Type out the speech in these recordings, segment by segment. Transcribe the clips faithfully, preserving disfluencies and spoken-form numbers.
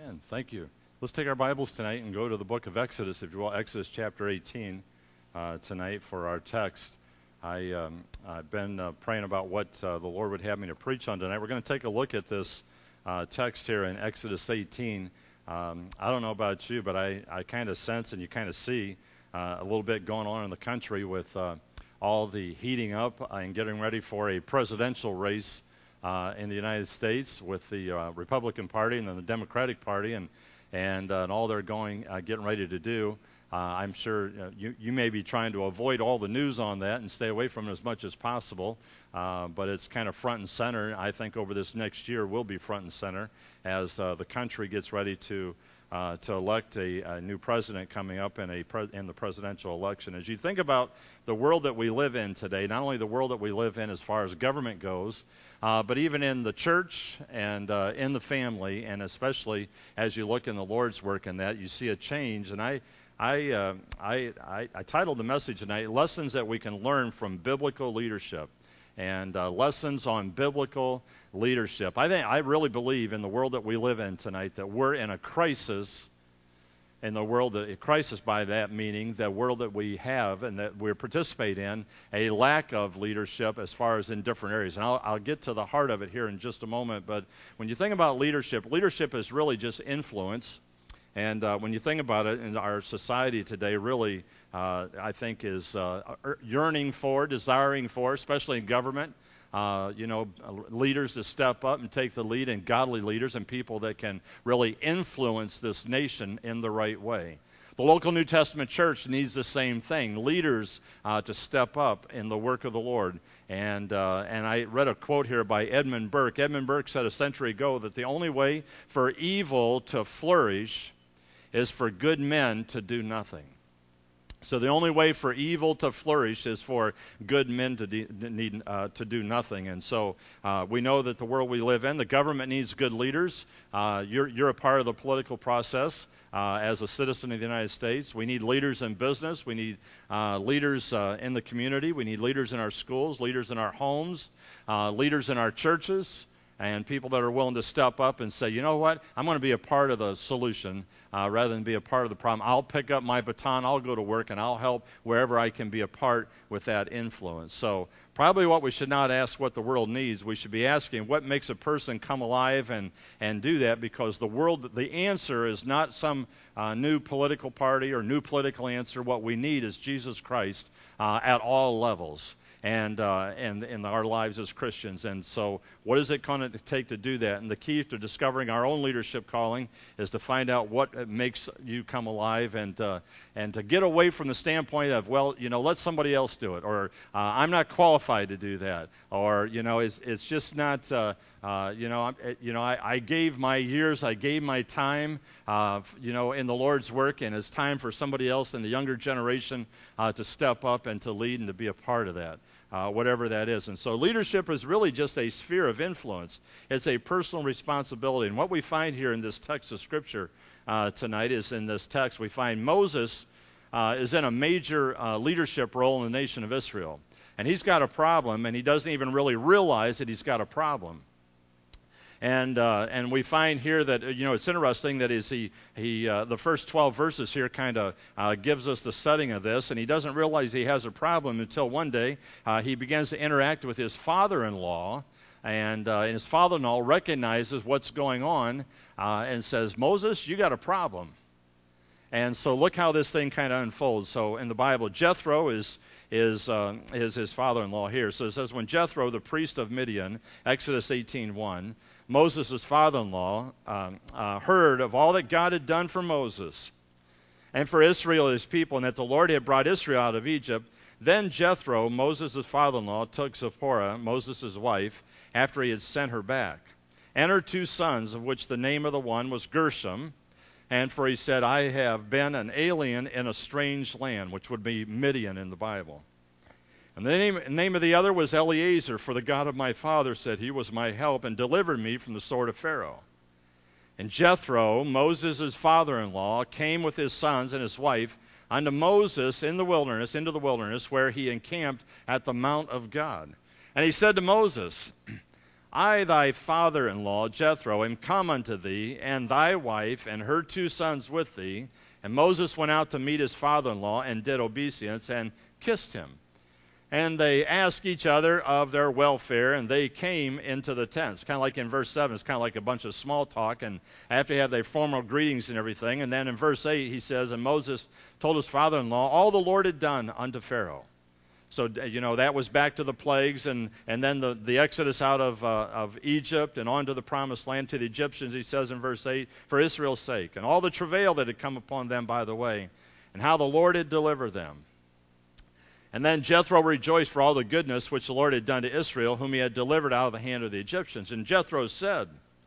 Amen. Thank you. Let's take our Bibles tonight and go to the book of Exodus, if you will, Exodus chapter eighteen uh, tonight for our text. I, um, I've been uh, praying about what uh, the Lord would have me to preach on tonight. We're going to take a look at this uh, text here in Exodus eighteen. Um, I don't know about you, but I, I kind of sense and you kind of see uh, a little bit going on in the country with uh, all the heating up and getting ready for a presidential race Uh, in the United States with the uh, Republican Party and then the Democratic Party and and, uh, and all they're going uh, getting ready to do. Uh, I'm sure uh, you you may be trying to avoid all the news on that and stay away from it as much as possible, uh, but it's kind of front and center. I think over this next year will be front and center as uh, the country gets ready to uh, to elect a, a new president coming up in a pre- in the presidential election. As you think about the world that we live in today, not only the world that we live in as far as government goes, Uh, but even in the church and uh, in the family, and especially as you look in the Lord's work in that, you see a change. And I, I, uh, I, I, I titled the message tonight, Lessons That We Can Learn from Biblical Leadership. And uh, lessons on biblical leadership. I think I really believe in the world that we live in tonight that we're in a crisis. In the world, that, a crisis by that meaning, the world that we have and that we participate in, a lack of leadership as far as in different areas. And I'll, I'll get to the heart of it here in just a moment. But when you think about leadership, leadership is really just influence. And uh, when you think about it in our society today, really, uh, I think is uh, yearning for, desiring for, especially in government, Uh, you know, leaders to step up and take the lead, and godly leaders and people that can really influence this nation in the right way. The local New Testament church needs the same thing, leaders uh, to step up in the work of the Lord. And uh, and I read a quote here by Edmund Burke. Edmund Burke said a century ago that the only way for evil to flourish is for good men to do nothing. So the only way for evil to flourish is for good men to de- need uh, to do nothing. And so uh, we know that the world we live in, the government needs good leaders. Uh, you're, you're a part of the political process uh, as a citizen of the United States. We need leaders in business. We need uh, leaders uh, in the community. We need leaders in our schools, leaders in our homes, uh, leaders in our churches, and people that are willing to step up and say, you know what, I'm going to be a part of the solution uh, rather than be a part of the problem. I'll pick up my baton, I'll go to work, and I'll help wherever I can be a part with that influence. So probably what we should not ask what the world needs. We should be asking what makes a person come alive and, and do that, because the world, the answer is not some uh, new political party or new political answer. What we need is Jesus Christ uh, at all levels. And uh, and in our lives as Christians. And so what is it going to take to do that? And the key to discovering our own leadership calling is to find out what makes you come alive, and uh, and to get away from the standpoint of, well, you know, let somebody else do it, or uh, I'm not qualified to do that, or, you know, it's, it's just not, uh, uh, you know, I'm, you know, I, I gave my years, I gave my time, uh, you know, in the Lord's work, and it's time for somebody else in the younger generation uh, to step up and to lead and to be a part of that. Uh, whatever that is. And so leadership is really just a sphere of influence. It's a personal responsibility. And what we find here in this text of Scripture uh, tonight is in this text we find Moses uh, is in a major uh, leadership role in the nation of Israel. And he's got a problem, and he doesn't even really realize that he's got a problem. And uh, and we find here that, you know, it's interesting that is he he uh, the first twelve verses here kind of uh, gives us the setting of this, and he doesn't realize he has a problem until one day uh, he begins to interact with his father-in-law, and, uh, and his father-in-law recognizes what's going on uh, and says, Moses, you got a problem. And so look how this thing kind of unfolds. So in the Bible, Jethro is is uh, is his father-in-law here. So it says, when Jethro, the priest of Midian, Exodus eighteen one, Moses' father-in-law, um, uh, heard of all that God had done for Moses and for Israel, his people, and that the Lord had brought Israel out of Egypt, then Jethro, Moses' father-in-law, took Zipporah, Moses' wife, after he had sent her back, and her two sons, of which the name of the one was Gershom, and for he said, I have been an alien in a strange land, which would be Midian in the Bible. And the name, name of the other was Eleazar, for the God of my father said, he was my help and delivered me from the sword of Pharaoh. And Jethro, Moses' father-in-law, came with his sons and his wife unto Moses in the wilderness, into the wilderness, where he encamped at the mount of God. And he said to Moses, I thy father-in-law Jethro am come unto thee, and thy wife, and her two sons with thee. And Moses went out to meet his father-in-law, and did obeisance, and kissed him. And they asked each other of their welfare, and they came into the tents. Kind of like in verse seven, it's kind of like a bunch of small talk, and after they have their formal greetings and everything. And then in verse eight, he says, and Moses told his father-in-law all the Lord had done unto Pharaoh. So, you know, that was back to the plagues, and, and then the, the exodus out of, uh, of Egypt and on to the promised land to the Egyptians, he says in verse eight, for Israel's sake, and all the travail that had come upon them by the way, and how the Lord had delivered them. And then Jethro rejoiced for all the goodness which the Lord had done to Israel, whom he had delivered out of the hand of the Egyptians. And Jethro said,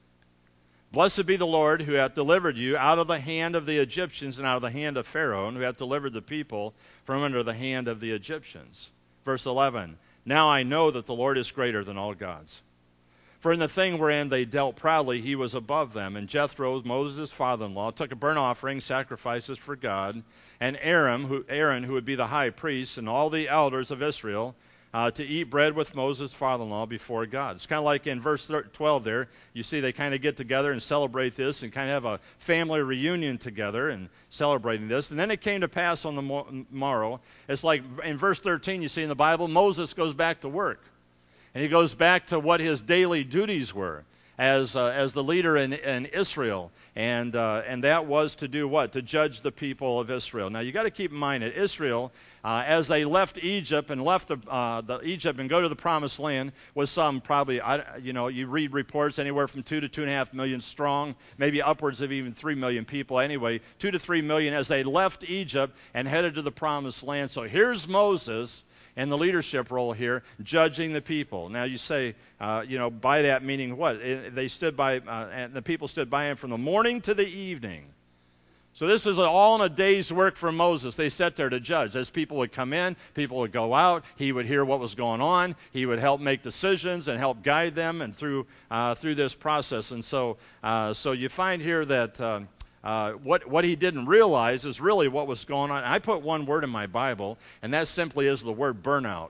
blessed be the Lord, who hath delivered you out of the hand of the Egyptians and out of the hand of Pharaoh, and who hath delivered the people from under the hand of the Egyptians. Verse eleven, now I know that the Lord is greater than all gods. For in the thing wherein they dealt proudly, he was above them. And Jethro, Moses' father-in-law, took a burnt offering, sacrifices for God, and Aaron who, Aaron, who would be the high priest, and all the elders of Israel, uh, to eat bread with Moses' father-in-law before God. It's kind of like in verse twelve there, you see they kind of get together and celebrate this and kind of have a family reunion together and celebrating this. And then it came to pass on the morrow, it's like in verse thirteen you see in the Bible, Moses goes back to work. And he goes back to what his daily duties were as uh, as the leader in, in Israel. And uh, and that was to do what? To judge the people of Israel. Now, you got to keep in mind that Israel, uh, as they left Egypt and left the, uh, the Egypt and go to the promised land, was some probably, you know, you read reports anywhere from two to two and a half million strong, maybe upwards of even three million people. Anyway, two to three million as they left Egypt and headed to the promised land. So here's Moses and the leadership role here, judging the people. Now you say, uh, you know, by that meaning what? It, they stood by, uh, and the people stood by him from the morning to the evening. So this is all in a day's work for Moses. They sat there to judge. As people would come in, people would go out. He would hear what was going on. He would help make decisions and help guide them and through uh, through this process. And so, uh, so you find here that. Uh, Uh, what, what he didn't realize is really what was going on. I put one word in my Bible, and that simply is the word burnout.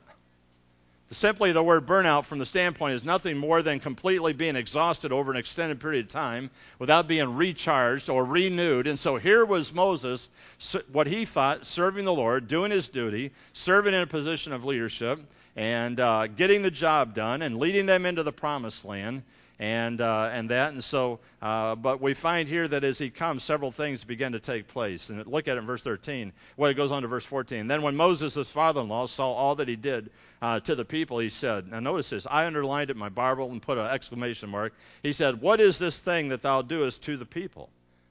Simply the word burnout from the standpoint is nothing more than completely being exhausted over an extended period of time without being recharged or renewed. And so here was Moses, what he thought, serving the Lord, doing his duty, serving in a position of leadership, and uh, getting the job done and leading them into the promised land. And uh, and that, and so, uh, but we find here that as he comes, several things begin to take place. And look at it in verse thirteen. Well, it goes on to verse fourteen. Then when Moses, his father-in-law, saw all that he did uh, to the people, he said, now notice this, I underlined it in my Bible and put an exclamation mark. He said, what is this thing that thou doest to the people?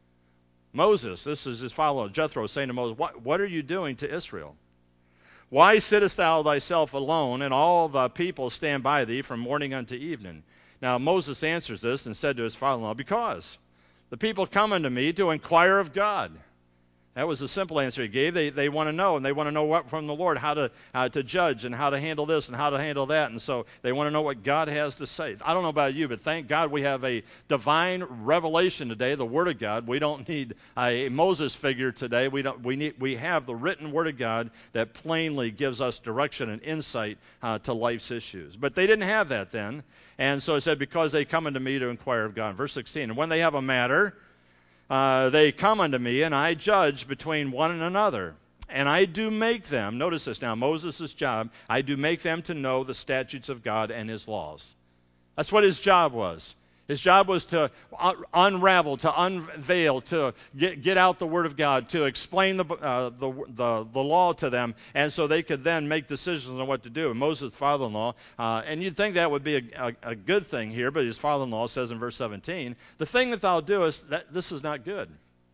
Moses, this is his father-in-law, Jethro, saying to Moses, what, what are you doing to Israel? Why sittest thou thyself alone, and all the people stand by thee from morning unto evening? Now Moses answers this and said to his father-in-law, because the people come unto me to inquire of God. That was the simple answer he gave. They they want to know, and they want to know what from the Lord, how to uh, to judge and how to handle this and how to handle that. And so they want to know what God has to say. I don't know about you, but thank God we have a divine revelation today, the Word of God. We don't need a Moses figure today. We don't. We need. We have the written Word of God that plainly gives us direction and insight uh, to life's issues. But they didn't have that then, and so it said, because they come unto me to inquire of God. Verse sixteen. And when they have a matter, Uh, they come unto me, and I judge between one and another. And I do make them, notice this now, Moses' job, I do make them to know the statutes of God and his laws. That's what his job was. His job was to unravel, to unveil, to get, get out the Word of God, to explain the, uh, the, the, the law to them, and so they could then make decisions on what to do. And Moses' father-in-law, uh, and you'd think that would be a, a, a good thing here, but his father-in-law says in verse seventeen, the thing that thou doest, that this is not good.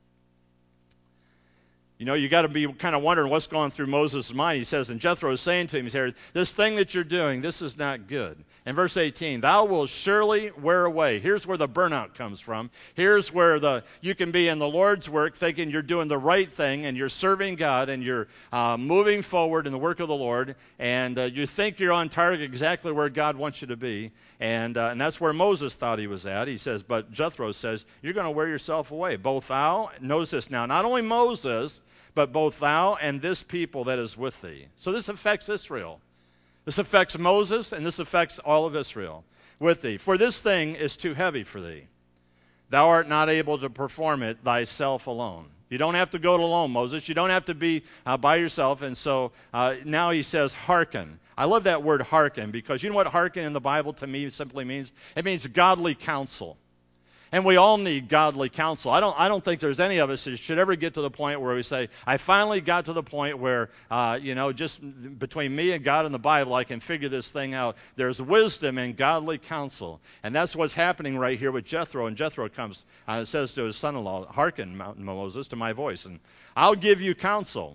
You know, you got to be kind of wondering what's going through Moses' mind. He says, and Jethro is saying to him, he's here, this thing that you're doing, this is not good. In verse eighteen, thou wilt surely wear away. Here's where the burnout comes from. Here's where the you can be in the Lord's work thinking you're doing the right thing and you're serving God and you're uh, moving forward in the work of the Lord, and uh, you think you're on target exactly where God wants you to be. And, uh, and that's where Moses thought he was at. He says, but Jethro says, you're going to wear yourself away. Both thou, notice this now, not only Moses, but both thou and this people that is with thee. So this affects Israel. This affects Moses, and this affects all of Israel. with thee. For this thing is too heavy for thee. Thou art not able to perform it thyself alone. You don't have to go it alone, Moses. You don't have to be uh, by yourself. And so uh, now he says, hearken. I love that word hearken, because you know what hearken in the Bible to me simply means? It means godly counsel. And we all need godly counsel. I don't I don't think there's any of us that should ever get to the point where we say, I finally got to the point where, uh, you know, just between me and God and the Bible, I can figure this thing out. There's wisdom in godly counsel. And that's what's happening right here with Jethro. And Jethro comes and uh, says to his son-in-law, hearken, Moses, to my voice, and I'll give you counsel.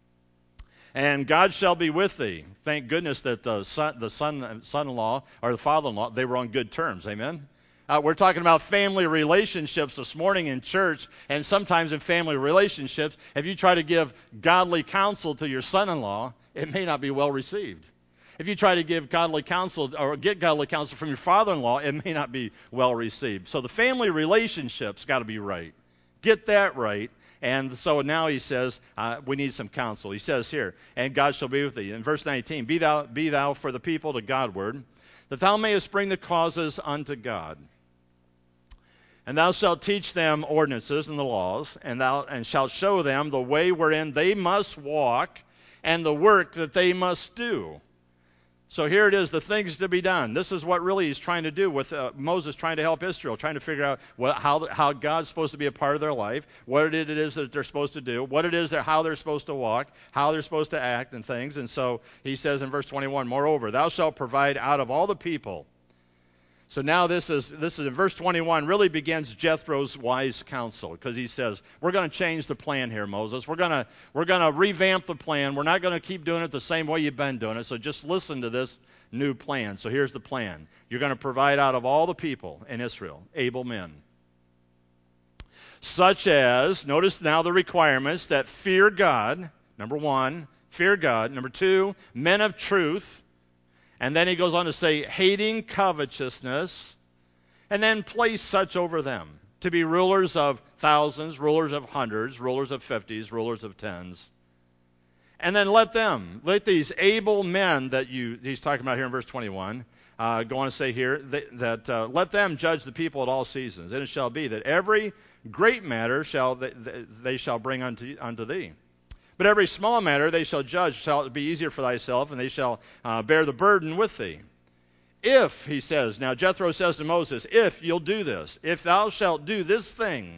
And God shall be with thee. Thank goodness that the son, the son, son-in-law or the father-in-law, they were on good terms. Amen? Uh, we're talking about family relationships this morning in church, and sometimes in family relationships, if you try to give godly counsel to your son-in-law, it may not be well received. If you try to give godly counsel or get godly counsel from your father-in-law, it may not be well received. So the family relationship's got to be right. Get that right. And so now he says, uh, we need some counsel. He says here, and God shall be with thee. In verse nineteen, be thou, be thou for the people to Godward, that thou mayest bring the causes unto God. And thou shalt teach them ordinances and the laws, and thou and shalt show them the way wherein they must walk, and the work that they must do. So here it is, the things to be done. This is what really he's trying to do with uh, Moses trying to help Israel, trying to figure out what, how, how God's supposed to be a part of their life, what it is that they're supposed to do, what it is that how they're supposed to walk, how they're supposed to act and things. And so he says in verse twenty-one, moreover, thou shalt provide out of all the people. So now this is this is in verse twenty-one really begins Jethro's wise counsel, because he says, we're going to change the plan here, Moses. We're going to we're going to revamp the plan. We're not going to keep doing it the same way you've been doing it. So just listen to this new plan. So here's the plan. You're going to provide out of all the people in Israel able men, such as, notice now the requirements, that fear God, number one, fear God. Number two, men of truth. And then he goes on to say, hating covetousness, and then place such over them, to be rulers of thousands, rulers of hundreds, rulers of fifties, rulers of tens. And then let them, let these able men that you, he's talking about here in verse twenty-one, uh, go on to say here, that, that uh, let them judge the people at all seasons. And it shall be that every great matter shall they, they shall bring unto, unto thee. But every small matter they shall judge, shall be easier for thyself, and they shall uh, bear the burden with thee. If, he says, now Jethro says to Moses, if you'll do this, if thou shalt do this thing,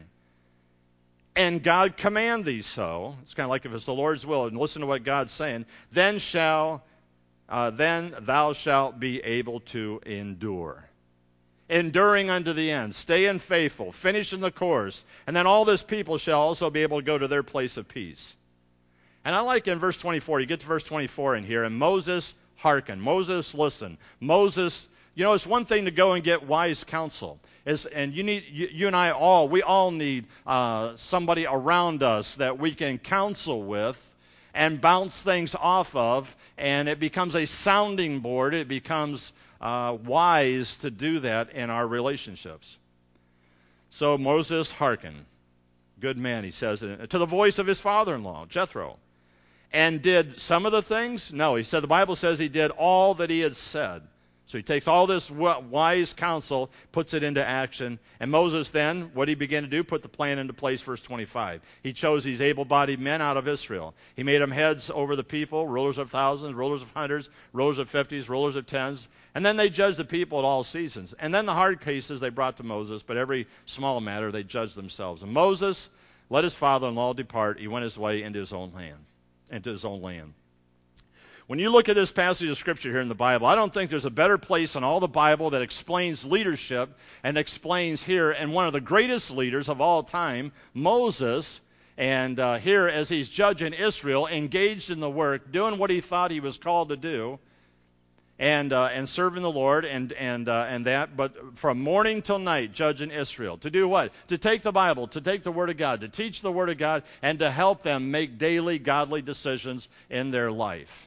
and God command thee so, it's kind of like if it's the Lord's will, and listen to what God's saying, then shall, uh, then thou shalt be able to endure. Enduring unto the end, staying faithful, finishing the course, and then all this people shall also be able to go to their place of peace. And I like in verse twenty-four, you get to verse twenty-four in here, and Moses hearken. Moses listen. Moses, you know, it's one thing to go and get wise counsel. It's, and you need, you, you and I all, we all need uh, somebody around us that we can counsel with and bounce things off of, and it becomes a sounding board. It becomes uh, wise to do that in our relationships. So Moses hearkened. Good man, he says, to the voice of his father-in-law, Jethro. And did some of the things? No, he said, the Bible says he did all that he had said. So he takes all this wise counsel, puts it into action. And Moses then, what did he begin to do? Put the plan into place, verse twenty-five. He chose these able-bodied men out of Israel. He made them heads over the people, rulers of thousands, rulers of hundreds, rulers of fifties, rulers of tens. And then they judged the people at all seasons. And then the hard cases they brought to Moses, but every small matter they judged themselves. And Moses let his father-in-law depart. He went his way into his own land. into his own land. When you look at this passage of Scripture here in the Bible, I don't think there's a better place in all the Bible that explains leadership and explains here, and one of the greatest leaders of all time, Moses, and uh, here as he's judging Israel, engaged in the work, doing what he thought he was called to do, and uh, and serving the Lord and and uh, and that, but from morning till night judging Israel. To do what? To take the Bible, to take the Word of God, to teach the Word of God, and to help them make daily godly decisions in their life.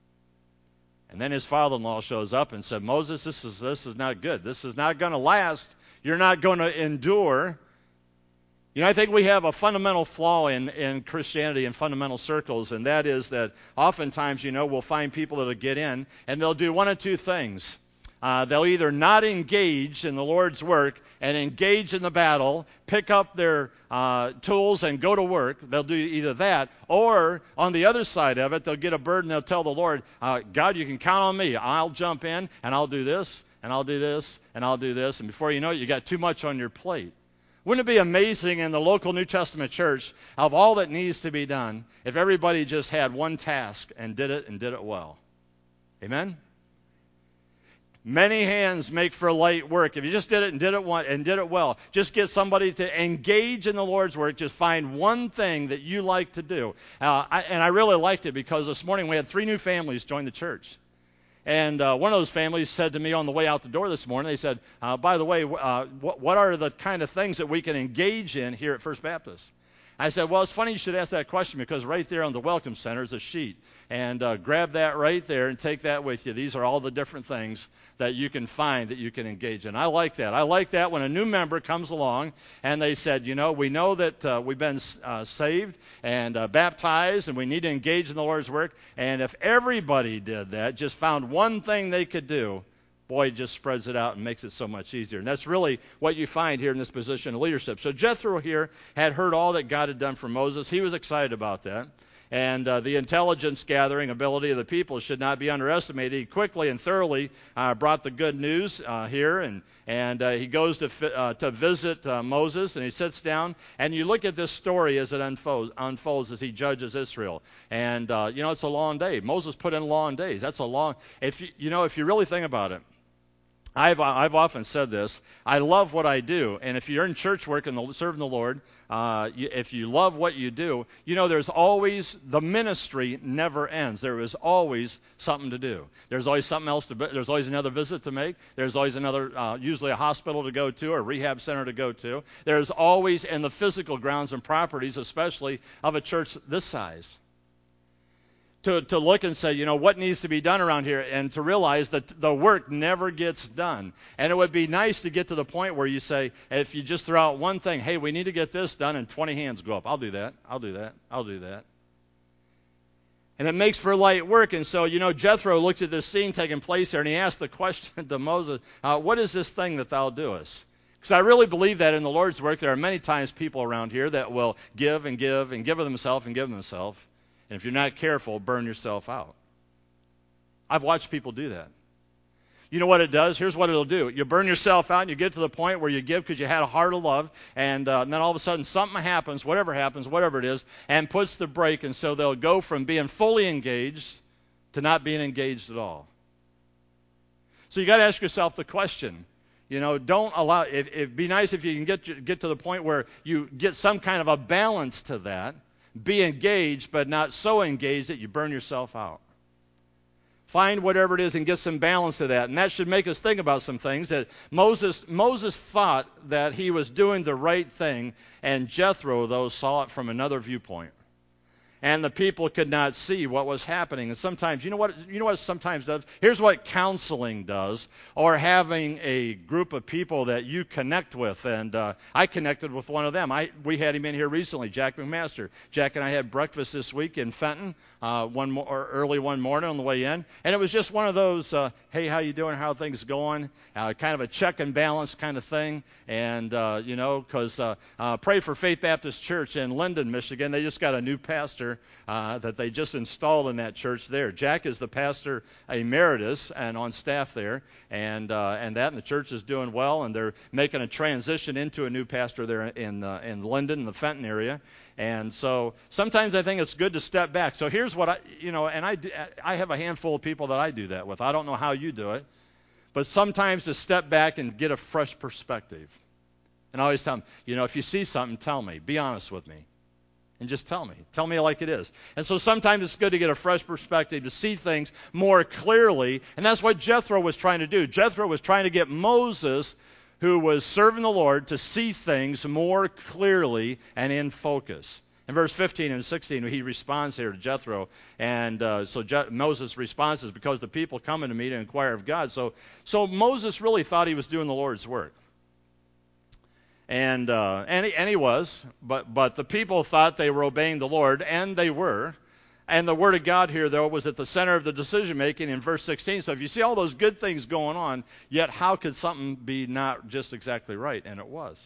And then his father-in-law shows up and said, Moses, this is this is not good. This is not going to last. You're not going to endure. You know, I think we have a fundamental flaw in, in Christianity in fundamental circles, and that is that oftentimes, you know, we'll find people that'll get in, and they'll do one of two things. Uh, they'll either not engage in the Lord's work and engage in the battle, pick up their uh, tools and go to work. They'll do either that, or on the other side of it, they'll get a burden. They'll tell the Lord, uh, God, you can count on me. I'll jump in, and I'll do this, and I'll do this, and I'll do this. And before you know it, you got too much on your plate. Wouldn't it be amazing in the local New Testament church of all that needs to be done if everybody just had one task and did it and did it well? Amen? Many hands make for light work. If you just did it and did it one, and did it well, just get somebody to engage in the Lord's work. Just find one thing that you like to do. Uh, I, and I really liked it because this morning we had three new families join the church. And uh, one of those families said to me on the way out the door this morning, they said, uh, by the way, uh, what, what are the kind of things that we can engage in here at First Baptist? I said, well, it's funny you should ask that question because right there on the Welcome Center is a sheet. And uh, grab that right there and take that with you. These are all the different things that you can find that you can engage in. I like that. I like that when a new member comes along and they said, you know, we know that uh, we've been uh, saved and uh, baptized and we need to engage in the Lord's work. And if everybody did that, just found one thing they could do, boy, it just spreads it out and makes it so much easier. And that's really what you find here in this position of leadership. So Jethro here had heard all that God had done for Moses. He was excited about that. And uh, the intelligence gathering ability of the people should not be underestimated. He quickly and thoroughly uh, brought the good news uh, here, and and uh, he goes to fi- uh, to visit uh, Moses, and he sits down. And you look at this story as it unfolds, unfolds as he judges Israel. And uh, you know, it's a long day. Moses put in long days. That's a long. If you, you know, if you really think about it. I've I've often said this. I love what I do, and if you're in church work and the, serving the Lord, uh, you, if you love what you do, you know there's always the ministry never ends. There is always something to do. There's always something else to. There's always another visit to make. There's always another, uh, usually a hospital to go to or a rehab center to go to. There's always in the physical grounds and properties, especially of a church this size. To, to look and say, you know, what needs to be done around here, and to realize that the work never gets done. And it would be nice to get to the point where you say, if you just throw out one thing, hey, we need to get this done, and twenty hands go up. I'll do that. I'll do that. I'll do that. And it makes for light work. And so, you know, Jethro looks at this scene taking place there, and he asked the question to Moses, uh, what is this thing that thou doest? Because I really believe that in the Lord's work, there are many times people around here that will give and give and give of themselves and give of themselves. And if you're not careful, burn yourself out. I've watched people do that. You know what it does? Here's what it'll do. You burn yourself out, and you get to the point where you give because you had a heart of love, and, uh, and then all of a sudden something happens, whatever happens, whatever it is, and puts the brake, and so they'll go from being fully engaged to not being engaged at all. So you got to ask yourself the question. You know, don't allow. It, it'd be nice if you can get get to the point where you get some kind of a balance to that. Be engaged, but not so engaged that you burn yourself out. Find whatever it is and get some balance to that. And that should make us think about some things. That Moses Moses thought that he was doing the right thing, and Jethro, though, saw it from another viewpoint. And the people could not see what was happening. And sometimes, you know what, you know what it sometimes does? Here's what counseling does, or having a group of people that you connect with. And uh, I connected with one of them. I we had him in here recently, Jack McMaster. Jack and I had breakfast this week in Fenton, uh, one mo- or early one morning on the way in, and it was just one of those, uh, hey, how you doing? How are things going? Uh, kind of a check and balance kind of thing. And uh, you know, because uh, uh, pray for Faith Baptist Church in Linden, Michigan. They just got a new pastor. Uh, that they just installed in that church there. Jack is the pastor emeritus and on staff there, and uh, and that and the church is doing well, and they're making a transition into a new pastor there in uh, in Linden, in the Fenton area. And so sometimes I think it's good to step back. So here's what I, you know, and I do, I have a handful of people that I do that with. I don't know how you do it, but sometimes to step back and get a fresh perspective. And I always tell them, you know, if you see something, tell me. Be honest with me. And just tell me. Tell me like it is. And so sometimes it's good to get a fresh perspective, to see things more clearly. And that's what Jethro was trying to do. Jethro was trying to get Moses, who was serving the Lord, to see things more clearly and in focus. In verse fifteen and sixteen, he responds here to Jethro. And uh, so Je- Moses' response is, because the people come unto me to inquire of God. So, so Moses really thought he was doing the Lord's work. And uh, and, he, and he was, but but the people thought they were obeying the Lord, and they were. And the Word of God here, though, was at the center of the decision-making in verse sixteen. So if you see all those good things going on, yet how could something be not just exactly right? And it was.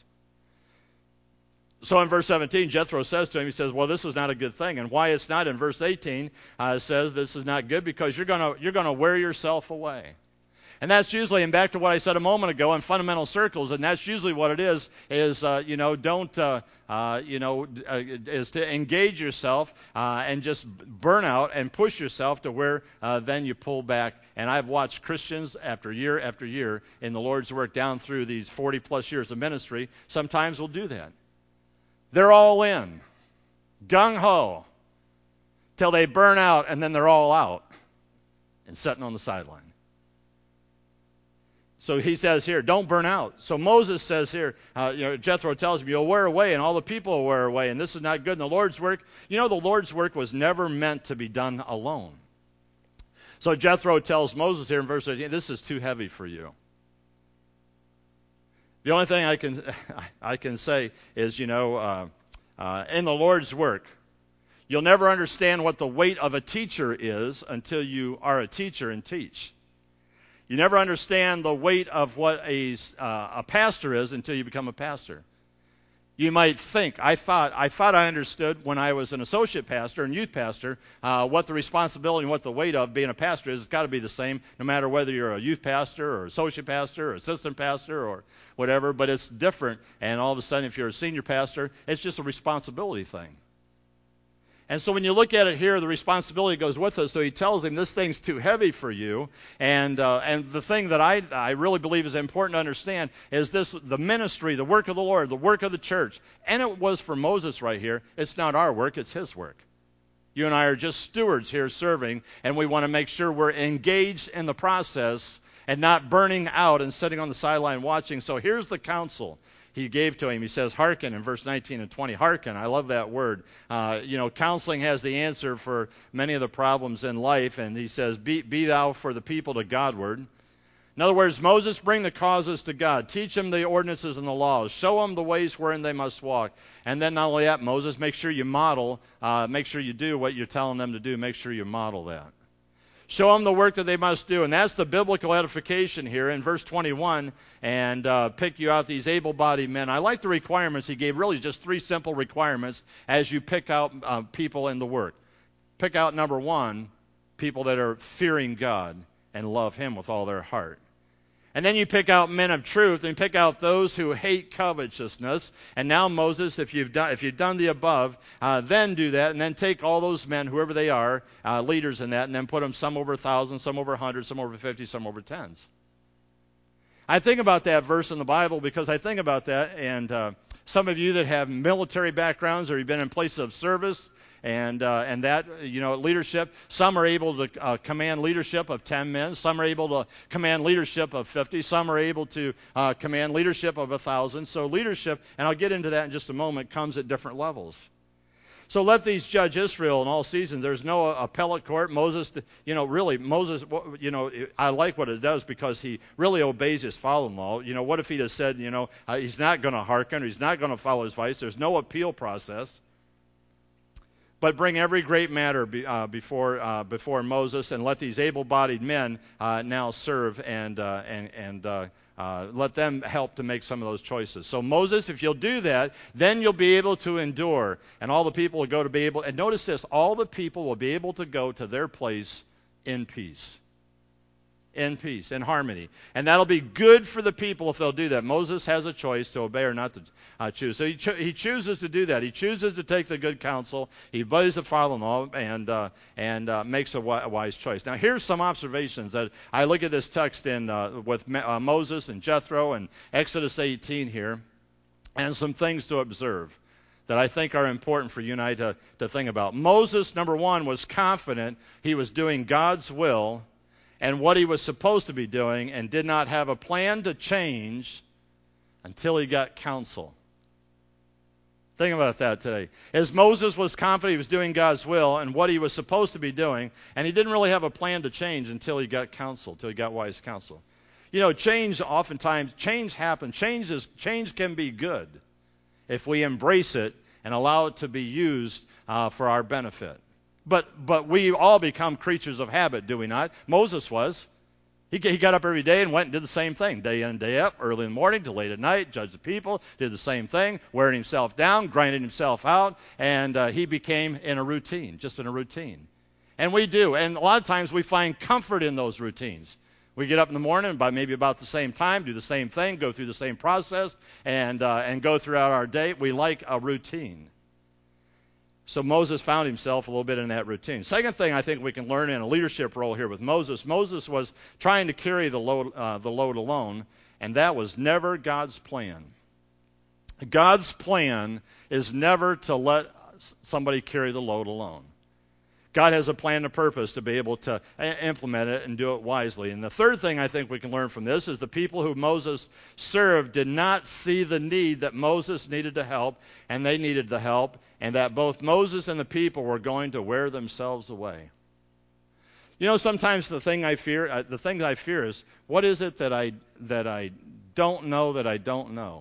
So in verse seventeen, Jethro says to him, he says, well, this is not a good thing. And why it's not in verse eighteen uh, says this is not good because you're going to you're going to wear yourself away. And that's usually, and back to what I said a moment ago, in fundamental circles, and that's usually what it is, is, uh, you know, don't, uh, uh, you know, uh, is to engage yourself uh, and just burn out and push yourself to where uh, then you pull back. And I've watched Christians after year after year in the Lord's work down through these forty plus years of ministry, sometimes will do that. They're all in, gung-ho, till they burn out, and then they're all out and sitting on the sideline. So he says here, don't burn out. So Moses says here, uh, you know, Jethro tells him, you'll wear away, and all the people will wear away, and this is not good. And the Lord's work, you know, the Lord's work was never meant to be done alone. So Jethro tells Moses here in verse eighteen, this is too heavy for you. The only thing I can I can say is, you know, uh, uh, in the Lord's work, you'll never understand what the weight of a teacher is until you are a teacher and teach. You never understand the weight of what a, uh, a pastor is until you become a pastor. You might think, I thought I thought I understood when I was an associate pastor and youth pastor uh, what the responsibility and what the weight of being a pastor is. It's got to be the same no matter whether you're a youth pastor or associate pastor or assistant pastor or whatever, but it's different. And all of a sudden, if you're a senior pastor, it's just a responsibility thing. And so when you look at it here, the responsibility goes with us. So he tells him, this thing's too heavy for you. And uh, and the thing that I, I really believe is important to understand is this, the ministry, the work of the Lord, the work of the church. And it was for Moses right here. It's not our work, it's his work. You and I are just stewards here serving, and we want to make sure we're engaged in the process and not burning out and sitting on the sideline watching. So here's the counsel he gave to him. He says, hearken in verse nineteen and twenty. Hearken. I love that word. Uh, you know, counseling has the answer for many of the problems in life. And he says, be, be thou for the people to Godward. In other words, Moses, bring the causes to God. Teach them the ordinances and the laws. Show them the ways wherein they must walk. And then not only that, Moses, make sure you model, uh, make sure you do what you're telling them to do. Make sure you model that. Show them the work that they must do. And that's the biblical edification here in verse twenty-one. And uh, pick you out these able-bodied men. I like the requirements. He gave really just three simple requirements as you pick out uh, people in the work. Pick out, number one, people that are fearing God and love Him with all their heart. And then you pick out men of truth and pick out those who hate covetousness. And now, Moses, if you've done, if you've done the above, uh, then do that. And then take all those men, whoever they are, uh, leaders in that, and then put them some over a thousand, some over a hundred, some over fifty, some over tens. I think about that verse in the Bible because I think about that. And uh, some of you that have military backgrounds or you've been in places of service, And uh, and that, you know, leadership, some are able to uh, command leadership of ten men. Some are able to command leadership of fifty. Some are able to uh, command leadership of one thousand. So leadership, and I'll get into that in just a moment, comes at different levels. So let these judge Israel in all seasons. There's no appellate court. Moses, you know, really, Moses, you know, I like what it does because he really obeys his father-in-law. You know, what if he had said, you know, uh, he's not going to hearken, or he's not going to follow his advice. There's no appeal process. But bring every great matter be, uh, before uh, before Moses, and let these able-bodied men uh, now serve, and uh, and and uh, uh, let them help to make some of those choices. So Moses, if you'll do that, then you'll be able to endure, and all the people will go to be able. And notice this: all the people will be able to go to their place in peace. In peace, in harmony. And that'll be good for the people if they'll do that. Moses has a choice to obey or not to uh, choose. So he, cho- he chooses to do that. He chooses to take the good counsel. He obeys the father-in-law and uh, and uh, makes a, wi- a wise choice. Now here's some observations that I look at this text in uh, with uh, Moses and Jethro and Exodus eighteen here, and some things to observe that I think are important for you and I to, to think about. Moses, number one, was confident he was doing God's will and what he was supposed to be doing, and did not have a plan to change until he got counsel. Think about that today. As Moses was confident he was doing God's will and what he was supposed to be doing, and he didn't really have a plan to change until he got counsel, until he got wise counsel. You know, change oftentimes, change happens. Change is, change can be good if we embrace it and allow it to be used uh, for our benefit. But but we all become creatures of habit, do we not? Moses was. He, he got up every day and went and did the same thing, day in and day out, early in the morning to late at night, judged the people, did the same thing, wearing himself down, grinding himself out, and uh, he became in a routine, just in a routine. And we do, and a lot of times we find comfort in those routines. We get up in the morning, by maybe about the same time, do the same thing, go through the same process, and uh, and go throughout our day. We like a routine. So Moses found himself a little bit in that routine. Second thing I think we can learn in a leadership role here with Moses, Moses was trying to carry the load, uh, the load alone, and that was never God's plan. God's plan is never to let somebody carry the load alone. God has a plan and a purpose to be able to implement it and do it wisely. And the third thing I think we can learn from this is the people who Moses served did not see the need that Moses needed to help, and they needed the help, and that both Moses and the people were going to wear themselves away. You know, sometimes the thing I fear, uh, the thing I fear is, what is it that I that I don't know that I don't know?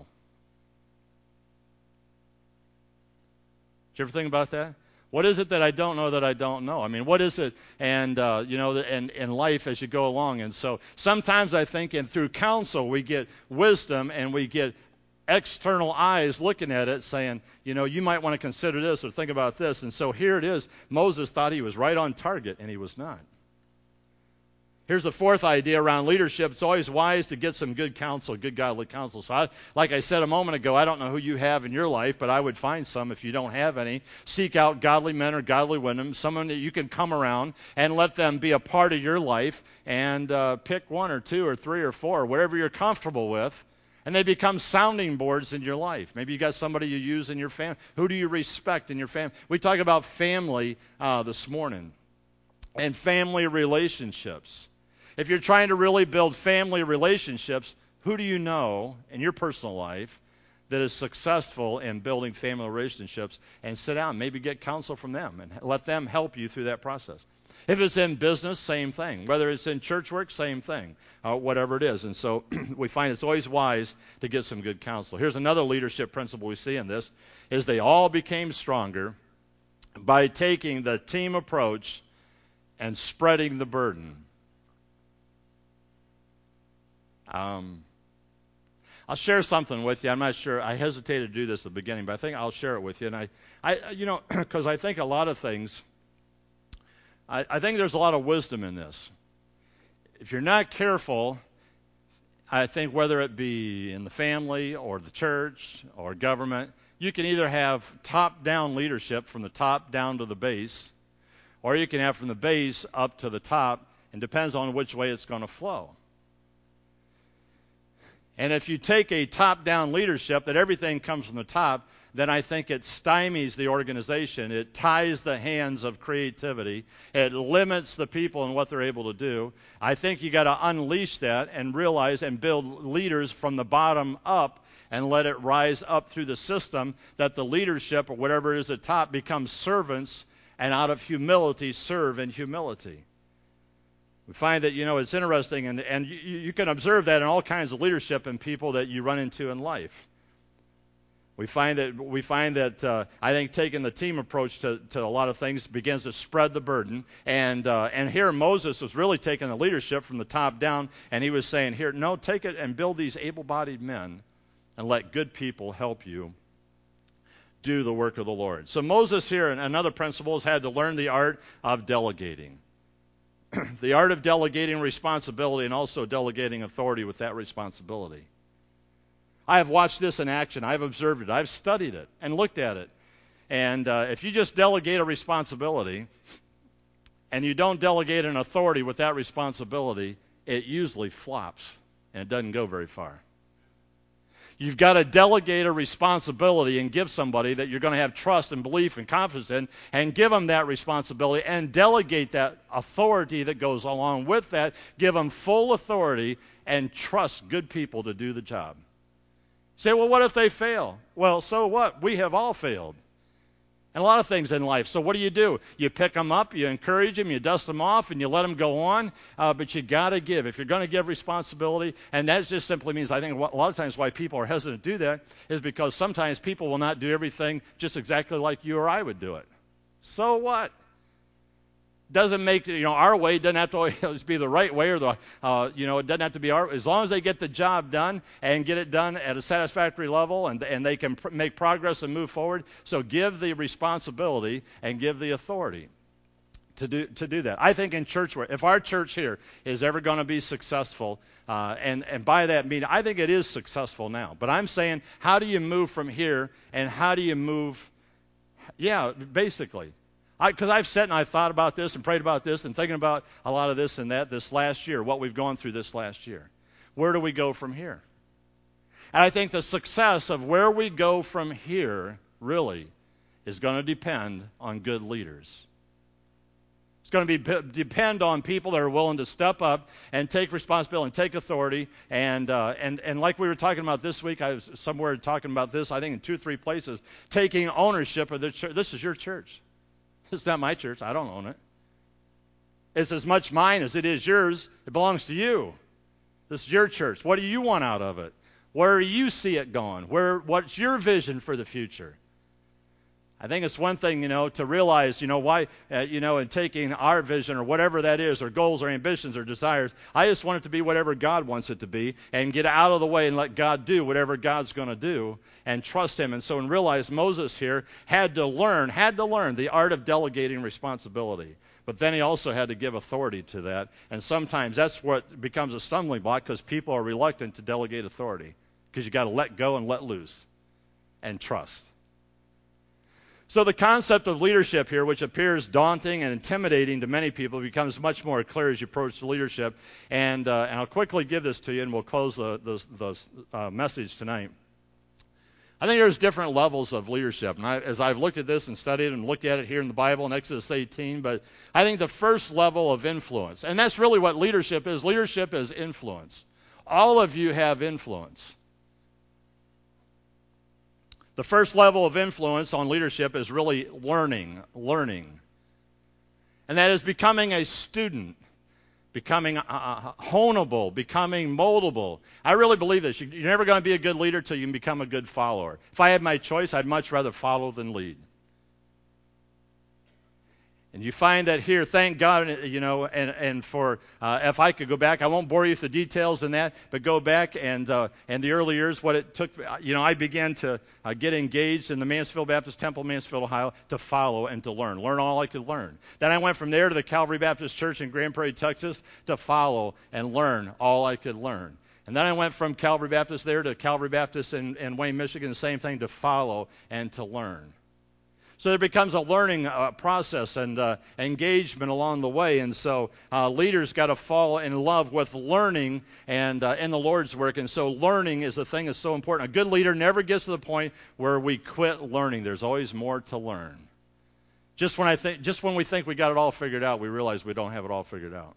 Did you ever think about that? What is it that I don't know that I don't know? I mean, what is it? And, uh, you know, and in life as you go along. And so sometimes I think, and through counsel, we get wisdom and we get external eyes looking at it saying, you know, you might want to consider this or think about this. And so here it is. Moses thought he was right on target, and he was not. Here's the fourth idea around leadership. It's always wise to get some good counsel, good godly counsel. So I, like I said a moment ago, I don't know who you have in your life, but I would find some if you don't have any. Seek out godly men or godly women, someone that you can come around and let them be a part of your life, and uh, pick one or two or three or four, whatever you're comfortable with, and they become sounding boards in your life. Maybe you got somebody you use in your family. Who do you respect in your family? We talk about family uh, this morning and family relationships. If you're trying to really build family relationships, who do you know in your personal life that is successful in building family relationships? And sit down, maybe get counsel from them and let them help you through that process. If it's in business, same thing. Whether it's in church work, same thing, uh, whatever it is. And so we find it's always wise to get some good counsel. Here's another leadership principle we see in this, is they all became stronger by taking the team approach and spreading the burden. Um, I'll share something with you. I'm not sure. I hesitated to do this at the beginning, but I think I'll share it with you. And I, I you know, because I think a lot of things, I, I think there's a lot of wisdom in this. If you're not careful, I think whether it be in the family or the church or government, you can either have top-down leadership from the top down to the base, or you can have from the base up to the top, and depends on which way it's going to flow. And if you take a top-down leadership that everything comes from the top, then I think it stymies the organization. It ties the hands of creativity. It limits the people and what they're able to do. I think you got to unleash that and realize and build leaders from the bottom up and let it rise up through the system, that the leadership or whatever it is at top becomes servants, and out of humility serve in humility. We find that, you know, it's interesting, and, and you, you can observe that in all kinds of leadership in people that you run into in life. We find that we find that uh, I think taking the team approach to, to a lot of things begins to spread the burden. And uh, and here Moses was really taking the leadership from the top down, and he was saying, here, no, take it and build these able-bodied men and let good people help you do the work of the Lord. So Moses here, and another principle, has had to learn the art of delegating. The art of delegating responsibility and also delegating authority with that responsibility. I have watched this in action. I've observed it. I've studied it and looked at it. And uh, if you just delegate a responsibility and you don't delegate an authority with that responsibility, it usually flops and it doesn't go very far. You've got to delegate a responsibility and give somebody that you're going to have trust and belief and confidence in, and give them that responsibility and delegate that authority that goes along with that. Give them full authority and trust good people to do the job. Say, well, what if they fail? Well, so what? We have all failed. And a lot of things in life. So what do you do? You pick them up, you encourage them, you dust them off, and you let them go on. Uh, but you got to give. If you're going to give responsibility, and that just simply means, I think a lot of times why people are hesitant to do that is because sometimes people will not do everything just exactly like you or I would do it. So what? Doesn't make, you know, our way doesn't have to always be the right way, or the, uh, you know, it doesn't have to be our, as long as they get the job done and get it done at a satisfactory level, and, and they can pr- make progress and move forward. So give the responsibility and give the authority to do to do that. I think in church work, if our church here is ever going to be successful, uh, and, and by that meaning, I think it is successful now. But I'm saying, how do you move from here, and how do you move, yeah, basically. Because I've sat and I've thought about this and prayed about this and thinking about a lot of this and that this last year, what we've gone through this last year. Where do we go from here? And I think the success of where we go from here really is going to depend on good leaders. It's going to be depend on people that are willing to step up and take responsibility and take authority. And uh, and and like we were talking about this week, I was somewhere talking about this, I think in two or three places, taking ownership of the church. This is your church. It's not my church. I don't own it. It's as much mine as it is yours. It belongs to you. This is your church. What do you want out of it? Where do you see it going? Where? What's your vision for the future? I think it's one thing, you know, to realize, you know, why, uh, you know, in taking our vision or whatever that is, or goals or ambitions or desires, I just want it to be whatever God wants it to be, and get out of the way and let God do whatever God's going to do, and trust Him. And so, and realize Moses here had to learn, had to learn the art of delegating responsibility. But then he also had to give authority to that. And sometimes that's what becomes a stumbling block, because people are reluctant to delegate authority, because you got to let go and let loose and trust. So the concept of leadership here, which appears daunting and intimidating to many people, becomes much more clear as you approach the leadership. And, uh, and I'll quickly give this to you, and we'll close the, the, the uh, message tonight. I think there's different levels of leadership. And I, as I've looked at this and studied and looked at it here in the Bible in Exodus eighteen, but I think the first level of influence, and that's really what leadership is. Leadership is influence. All of you have influence. The first level of influence on leadership is really learning, learning. And that is becoming a student, becoming uh, honeable, becoming moldable. I really believe this. You're never going to be a good leader till you can become a good follower. If I had my choice, I'd much rather follow than lead. And you find that here, thank God, you know, and, and for, uh, if I could go back, I won't bore you with the details in that, but go back and, uh, and the early years, what it took, you know, I began to uh, get engaged in the Mansfield Baptist Temple, Mansfield, Ohio, to follow and to learn, learn all I could learn. Then I went from there to the Calvary Baptist Church in Grand Prairie, Texas, to follow and learn all I could learn. And then I went from Calvary Baptist there to Calvary Baptist in, in Wayne, Michigan, the same thing, to follow and to learn. So there becomes a learning uh, process and uh, engagement along the way. And so uh, leaders got to fall in love with learning and uh, in the Lord's work. And so learning is the thing that's so important. A good leader never gets to the point where we quit learning. There's always more to learn. Just when I think, just when we think we got it all figured out, we realize we don't have it all figured out.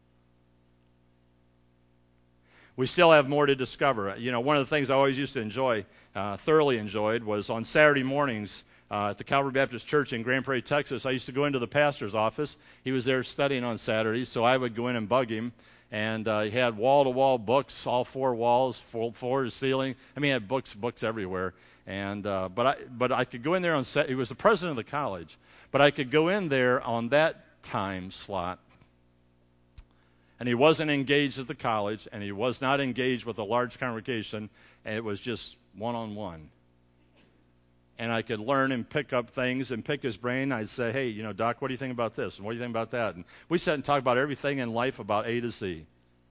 We still have more to discover. You know, one of the things I always used to enjoy, uh, thoroughly enjoyed, was on Saturday mornings uh, at the Calvary Baptist Church in Grand Prairie, Texas. I used to go into the pastor's office. He was there studying on Saturdays, so I would go in and bug him. And uh, he had wall-to-wall books, all four walls, full floor to ceiling. I mean, he had books, books everywhere. And uh, but I but I could go in there on set. He was the president of the college, but I could go in there on that time slot. And he wasn't engaged at the college, and he was not engaged with a large congregation, and it was just one-on-one. And I could learn and pick up things and pick his brain. I'd say, hey, you know, Doc, what do you think about this? And what do you think about that? And we sat and talked about everything in life about A to Z.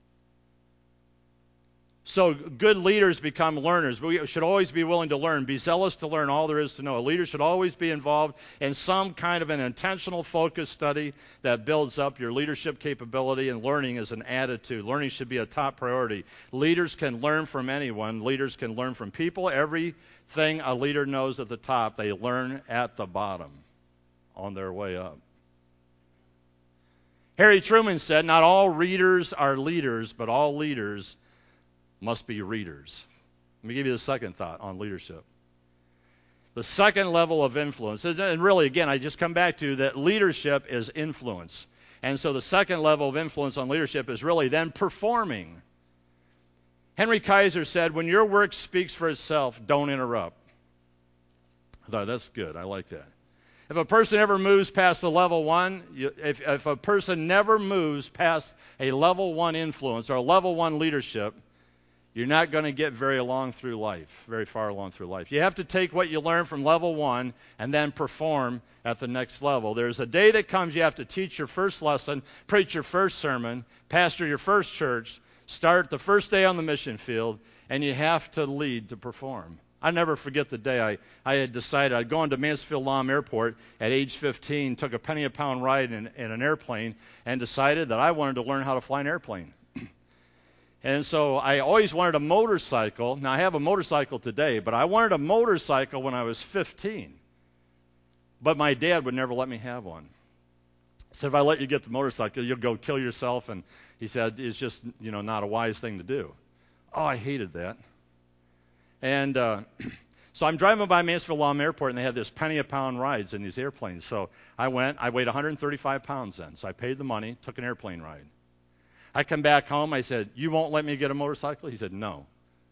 So good leaders become learners. We should always be willing to learn, be zealous to learn all there is to know. A leader should always be involved in some kind of an intentional focused study that builds up your leadership capability, and learning is an attitude. Learning should be a top priority. Leaders can learn from anyone. Leaders can learn from people. Everything a leader knows at the top, they learn at the bottom on their way up. Harry Truman said, not all readers are leaders, but all leaders must be readers. Let me give you the second thought on leadership. The second level of influence, and really, again, I just come back to that leadership is influence. And so the second level of influence on leadership is really then performing. Henry Kaiser said, when your work speaks for itself, don't interrupt. I thought, that's good. I like that. If a person ever moves past the level one, you, if, if a person never moves past a level one influence or a level one leadership, you're not going to get very along through life, very far along through life. You have to take what you learn from level one and then perform at the next level. There's a day that comes you have to teach your first lesson, preach your first sermon, pastor your first church, start the first day on the mission field, and you have to lead to perform. I never forget the day I, I had decided I'd gone to Mansfield-Lom Airport at age fifteen, took a penny a pound ride in, in an airplane, and decided that I wanted to learn how to fly an airplane. And so I always wanted a motorcycle. Now, I have a motorcycle today, but I wanted a motorcycle when I was fifteen. But my dad would never let me have one. He said, if I let you get the motorcycle, you'll go kill yourself. And he said, it's just, you know, not a wise thing to do. Oh, I hated that. And uh, so I'm driving by Mansfield-Lom Airport, and they had this penny a pound rides in these airplanes. So I went. I weighed one hundred thirty-five pounds then. So I paid the money, took an airplane ride. I come back home. I said, you won't let me get a motorcycle? He said, no.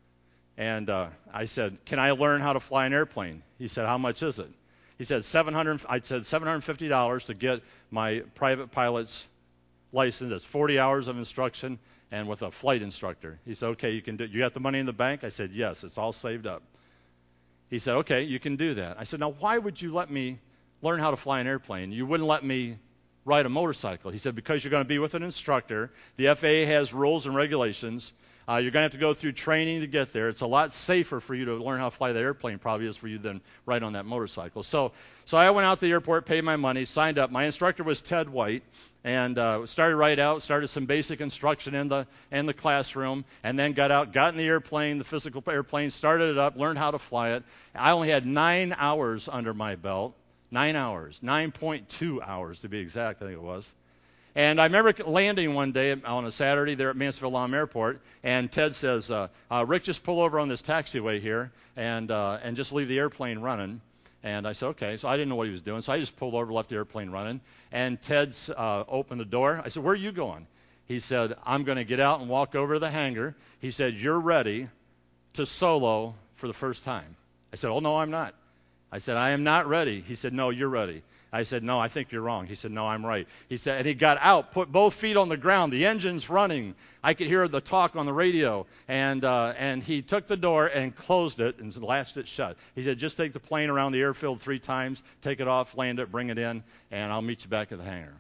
And uh, I said, can I learn how to fly an airplane? He said, how much is it? He said, seven hundred. I said, seven hundred fifty dollars to get my private pilot's license. That's forty hours of instruction and with a flight instructor. He said, okay, you can do it. You got the money in the bank? I said, yes, it's all saved up. He said, okay, you can do that. I said, now why would you let me learn how to fly an airplane? You wouldn't let me ride a motorcycle. He said, because you're going to be with an instructor. The F A A has rules and regulations. Uh, you're going to have to go through training to get there. It's a lot safer for you to learn how to fly the airplane probably is for you than ride on that motorcycle. So so I went out to the airport, paid my money, signed up. My instructor was Ted White, and uh, started right out, started some basic instruction in the in the classroom, and then got out, got in the airplane, the physical airplane, started it up, learned how to fly it. I only had nine hours under my belt. Nine hours, nine point two hours to be exact, I think it was. And I remember landing one day on a Saturday there at Mansfield-Lom Airport, and Ted says, uh, uh, Rick, just pull over on this taxiway here and uh, and just leave the airplane running. And I said, okay. So I didn't know what he was doing, so I just pulled over, left the airplane running. And Ted uh, opened the door. I said, where are you going? He said, I'm going to get out and walk over to the hangar. He said, you're ready to solo for the first time. I said, oh, no, I'm not. I said, I am not ready. He said, no, you're ready. I said, no, I think you're wrong. He said, no, I'm right. He said, and he got out, put both feet on the ground. The engine's running. I could hear the talk on the radio. And uh, and he took the door and closed it and latched it shut. He said, just take the plane around the airfield three times, take it off, land it, bring it in, and I'll meet you back at the hangar.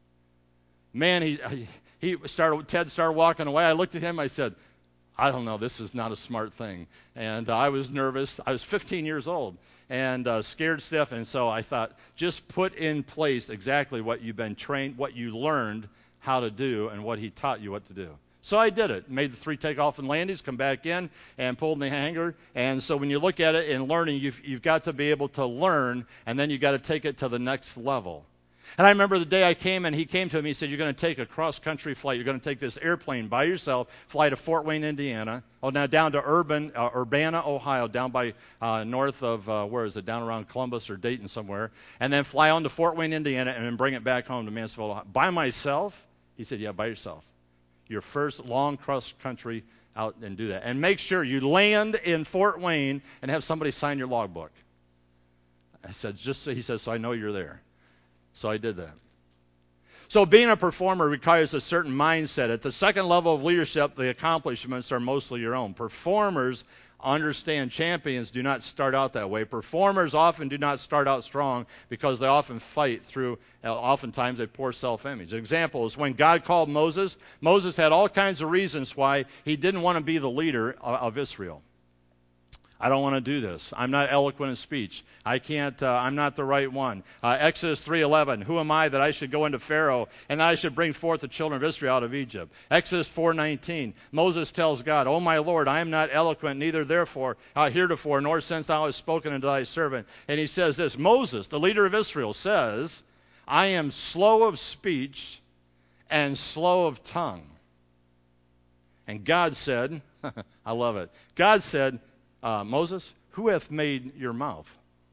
Man, he he started. Ted started walking away. I looked at him. I said, I don't know. This is not a smart thing. And uh, I was nervous. I was fifteen years old. And uh, scared stiff, and so I thought, just put in place exactly what you've been trained, what you learned how to do, and what he taught you what to do. So I did it. Made the three takeoff and landings, come back in, and pulled in the hangar. And so when you look at it in learning, you've, you've got to be able to learn, and then you've got to take it to the next level. And I remember the day I came, and he came to me, he said, you're going to take a cross-country flight. You're going to take this airplane by yourself, fly to Fort Wayne, Indiana, oh, now down to Urban, uh, Urbana, Ohio, down by uh, north of, uh, where is it, down around Columbus or Dayton somewhere, and then fly on to Fort Wayne, Indiana, and then bring it back home to Mansfield, Ohio. By myself? He said, yeah, by yourself. Your first long cross-country out and do that. And make sure you land in Fort Wayne and have somebody sign your logbook. I said, just so, he says, so I know you're there. So I did that. So being a performer requires a certain mindset. At the second level of leadership, the accomplishments are mostly your own. Performers understand champions do not start out that way. Performers often do not start out strong because they often fight through, uh, oftentimes, a poor self-image. An example is when God called Moses, Moses had all kinds of reasons why he didn't want to be the leader of, of Israel. I don't want to do this. I'm not eloquent in speech. I can't, uh, I'm not the right one. Uh, Exodus three eleven, who am I that I should go into Pharaoh and that I should bring forth the children of Israel out of Egypt? Exodus four nineteen, Moses tells God, O my Lord, I am not eloquent, neither therefore uh, heretofore, nor since thou hast spoken unto thy servant. And he says this, Moses, the leader of Israel, says, I am slow of speech and slow of tongue. And God said, I love it, God said, Uh, Moses, who hath made your mouth?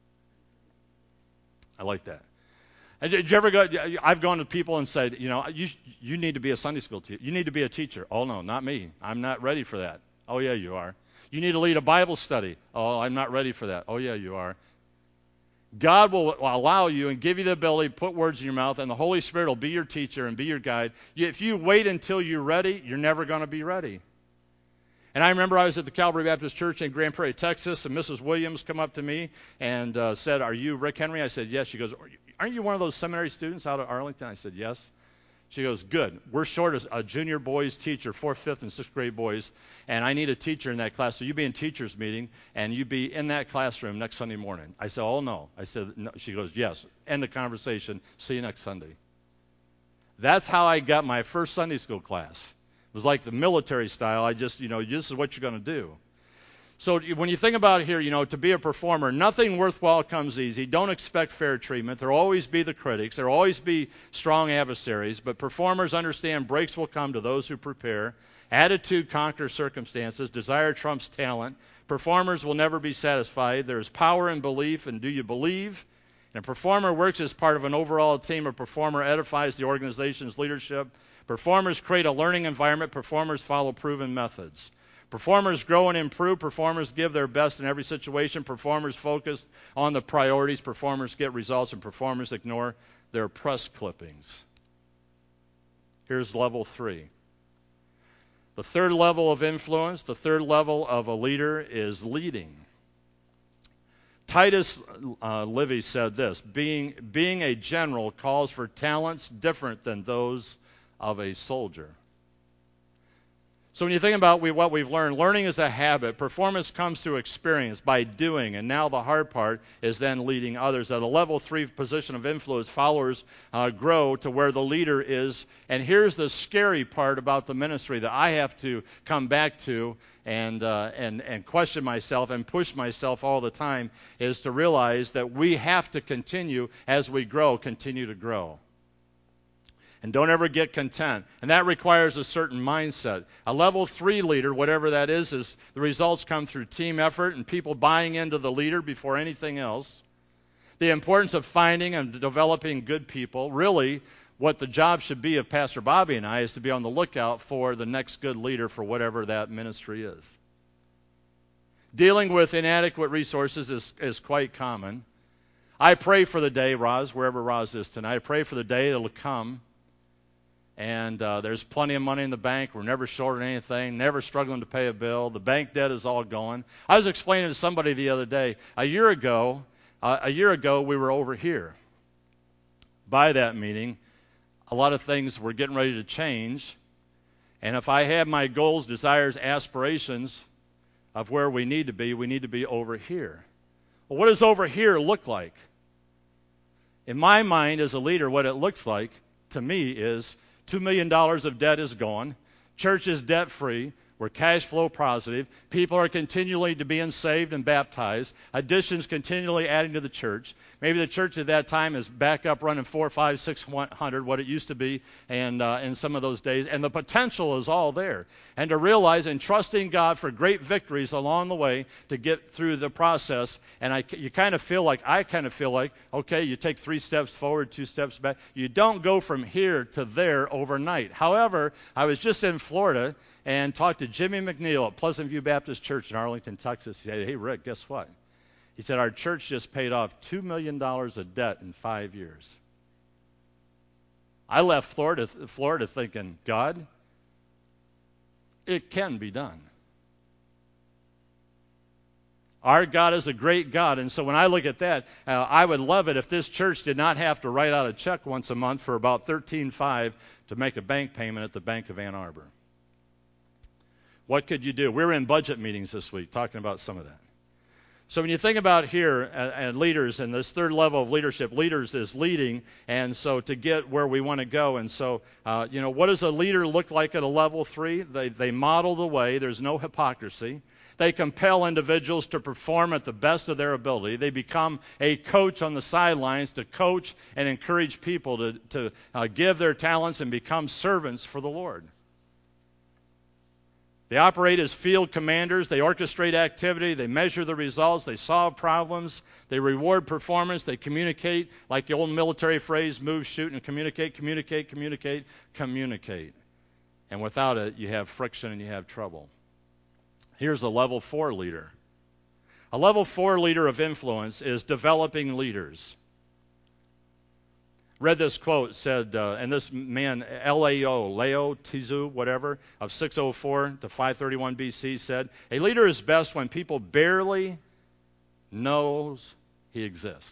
I like that. And did you ever go? I've gone to people and said, you know, you you need to be a Sunday school teacher. You need to be a teacher. Oh no, not me. I'm not ready for that. Oh yeah, you are. You need to lead a Bible study. Oh, I'm not ready for that. Oh yeah, you are. God will allow you and give you the ability to put words in your mouth, and the Holy Spirit will be your teacher and be your guide. If you wait until you're ready, you're never going to be ready. And I remember I was at the Calvary Baptist Church in Grand Prairie, Texas, and Missus Williams come up to me and uh, said, "Are you Rick Henry?" I said, "Yes." She goes, "Aren't you one of those seminary students out of Arlington?" I said, "Yes." She goes, "Good. We're short as a junior boys teacher, fourth, fifth, and sixth grade boys, and I need a teacher in that class. So you be in teachers meeting, and you be in that classroom next Sunday morning." I said, "Oh, no." I said, no. She goes, "Yes." End of conversation. See you next Sunday. That's how I got my first Sunday school class. It was like the military style. I just, you know, this is what you're going to do. So when you think about here, you know, to be a performer, nothing worthwhile comes easy. Don't expect fair treatment. There will always be the critics. There will always be strong adversaries. But performers understand breaks will come to those who prepare. Attitude conquers circumstances. Desire trumps talent. Performers will never be satisfied. There is power in belief, and do you believe? And a performer works as part of an overall team. A performer edifies the organization's leadership. Performers create a learning environment. Performers follow proven methods. Performers grow and improve. Performers give their best in every situation. Performers focus on the priorities. Performers get results, and performers ignore their press clippings. Here's level three. The third level of influence, the third level of a leader is leading. Titus uh, Livy said this, being, being a general calls for talents different than those of a soldier. So when you think about we, what we've learned, learning is a habit. Performance comes through experience, by doing, and now the hard part is then leading others. At a level three position of influence, followers uh, grow to where the leader is. And here's the scary part about the ministry that I have to come back to and uh, and and question myself and push myself all the time, is to realize that we have to continue as we grow, continue to grow. And don't ever get content. And that requires a certain mindset. A level three leader, whatever that is, is the results come through team effort and people buying into the leader before anything else. The importance of finding and developing good people. Really, what the job should be of Pastor Bobby and I is to be on the lookout for the next good leader for whatever that ministry is. Dealing with inadequate resources is, is quite common. I pray for the day, Roz, wherever Roz is tonight, I pray for the day it'll come. And uh, there's plenty of money in the bank. We're never short on anything, never struggling to pay a bill. The bank debt is all going. I was explaining to somebody the other day, a year ago, uh, a year ago we were over here. By that meeting, a lot of things were getting ready to change. And if I had my goals, desires, aspirations of where we need to be, we need to be over here. Well, what does over here look like? In my mind as a leader, what it looks like to me is two million dollars of debt is gone. Church is debt-free. We're cash flow positive. People are continually to being saved and baptized. Additions continually adding to the church. Maybe the church at that time is back up running four, five, six hundred, what it used to be, and uh, in some of those days. And the potential is all there. And to realize and trusting God for great victories along the way to get through the process. And I, you kind of feel like, I kind of feel like, okay, you take three steps forward, two steps back. You don't go from here to there overnight. However, I was just in Florida and talked to Jimmy McNeil at Pleasant View Baptist Church in Arlington, Texas. He said, "Hey, Rick, guess what?" He said, "Our church just paid off two million dollars of debt in five years. I left Florida, Florida thinking, God, it can be done. Our God is a great God. And so when I look at that, uh, I would love it if this church did not have to write out a check once a month for about thirteen five to make a bank payment at the Bank of Ann Arbor. What could you do? We were in budget meetings this week talking about some of that. So when you think about here and, and leaders and this third level of leadership, leaders is leading, and so to get where we want to go. And so, uh, you know, what does a leader look like at a level three? They, they model the way. There's no hypocrisy. They compel individuals to perform at the best of their ability. They become a coach on the sidelines to coach and encourage people to, to uh, give their talents and become servants for the Lord. They operate as field commanders. They orchestrate activity. They measure the results. They solve problems. They reward performance. They communicate, like the old military phrase, move, shoot, and communicate, communicate, communicate, communicate. And without it, you have friction and you have trouble. Here's a level four leader. A level four leader of influence is developing leaders. Read this quote, said, uh, and this man, L A O, Lao Tzu, whatever, of six oh four to five thirty-one B C said, a leader is best when people barely knows he exists.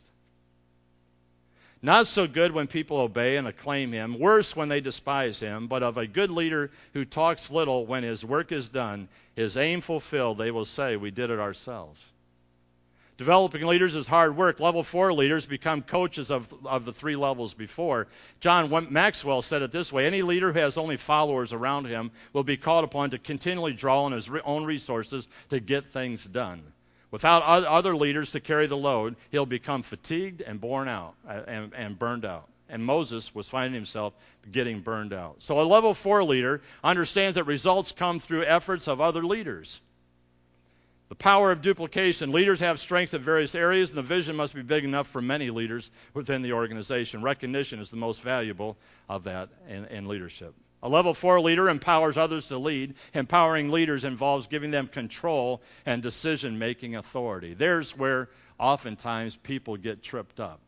Not so good when people obey and acclaim him, worse when they despise him, but of a good leader who talks little when his work is done, his aim fulfilled, they will say, we did it ourselves. Developing leaders is hard work. Level four leaders become coaches of, of the three levels before. John Maxwell said it this way, any leader who has only followers around him will be called upon to continually draw on his own resources to get things done. Without other leaders to carry the load, he'll become fatigued and worn out and, and burned out. And Moses was finding himself getting burned out. So a level four leader understands that results come through efforts of other leaders. The power of duplication. Leaders have strengths in various areas, and the vision must be big enough for many leaders within the organization. Recognition is the most valuable of that in, in leadership. A level four leader empowers others to lead. Empowering leaders involves giving them control and decision-making authority. There's where oftentimes people get tripped up.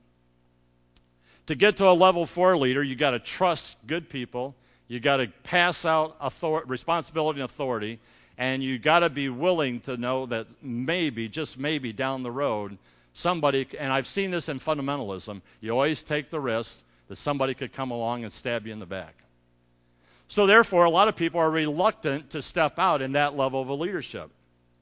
To get to a level four leader, you got to trust good people. You got to pass out author- responsibility and authority. And you got to be willing to know that maybe, just maybe down the road, somebody, and I've seen this in fundamentalism, you always take the risk that somebody could come along and stab you in the back. So therefore, a lot of people are reluctant to step out in that level of a leadership.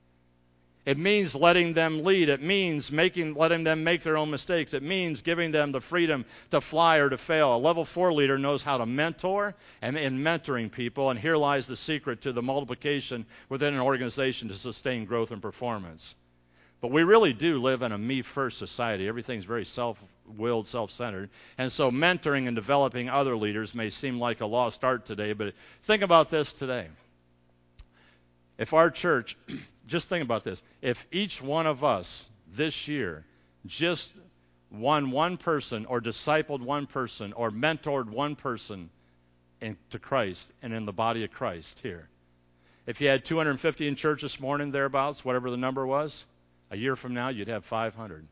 It means letting them lead. It means making, letting them make their own mistakes. It means giving them the freedom to fly or to fail. A level four leader knows how to mentor, and in mentoring people, and here lies the secret to the multiplication within an organization to sustain growth and performance. But we really do live in a me-first society. Everything's very self-willed, self-centered. And so mentoring and developing other leaders may seem like a lost art today, but think about this today. If our church... Just think about this. If each one of us this year just won one person or discipled one person or mentored one person into Christ and in the body of Christ here. If you had two hundred fifty in church this morning, thereabouts, whatever the number was, a year from now you'd have five hundred.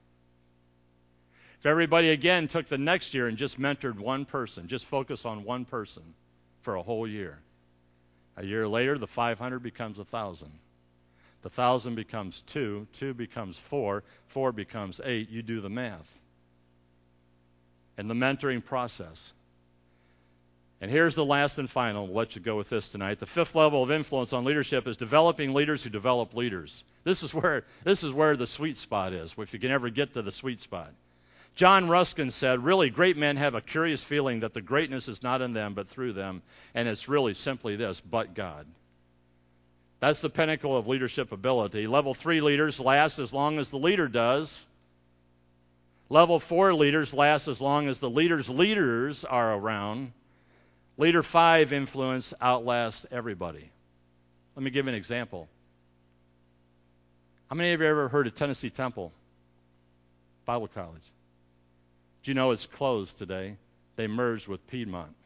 If everybody again took the next year and just mentored one person, just focus on one person for a whole year, a year later the five hundred becomes one thousand. The thousand becomes two, two becomes four, four becomes eight. You do the math. And the mentoring process. And here's the last and final. We'll let you go with this tonight. The fifth level of influence on leadership is developing leaders who develop leaders. This is where this is where the sweet spot is, if you can ever get to the sweet spot. John Ruskin said, really, great men have a curious feeling that the greatness is not in them but through them, and it's really simply this, but God. That's the pinnacle of leadership ability. Level three leaders last as long as the leader does. Level four leaders last as long as the leader's leaders are around. Leader five influence outlasts everybody. Let me give you an example. How many of you ever heard of Tennessee Temple Bible College? Do you know it's closed today? They merged with Piedmont.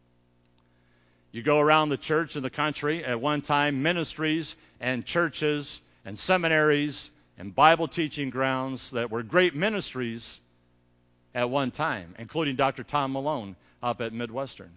You go around the church and the country, at one time, ministries and churches and seminaries and Bible teaching grounds that were great ministries at one time, including Doctor Tom Malone up at Midwestern.